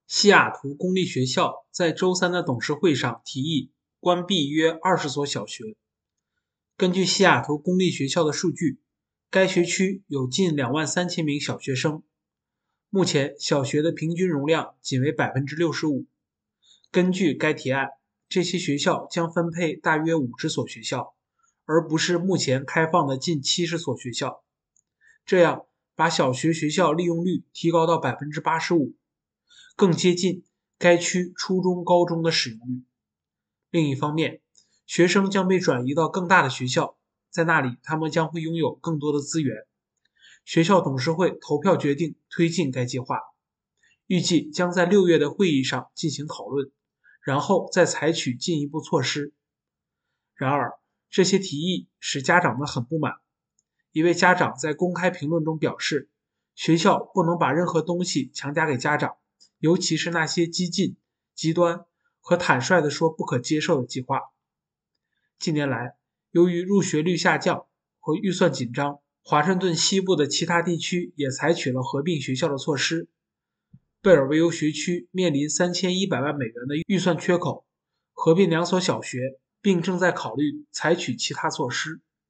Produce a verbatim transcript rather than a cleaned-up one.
西雅图公立学校在周三的董事会上提议关闭约二十所小学。根据西雅图公立学校的数据，该学区有近两万三千名小学生，目前小学的平均容量仅为 百分之六十五。根据该提案，这些学校将分配大约五十所学校，而不是目前开放的近七十所学校。这样把小学学校利用率提高到 百分之八十五，更接近该区初中高中的使用率。另一方面，学生将被转移到更大的学校，在那里他们将会拥有更多的资源。学校董事会投票决定推进该计划，预计将在六月的会议上进行讨论，然后再采取进一步措施。然而，这些提议使家长们很不满。一位家长在公开评论中表示，学校不能把任何东西强加给家长，尤其是那些激进、极端和坦率地说不可接受的计划。近年来，由于入学率下降和预算紧张，华盛顿西部的其他地区也采取了合并学校的措施。贝尔维尤学区面临三千一百万美元的预算缺口，合并两所小学，并正在考虑采取其他措施。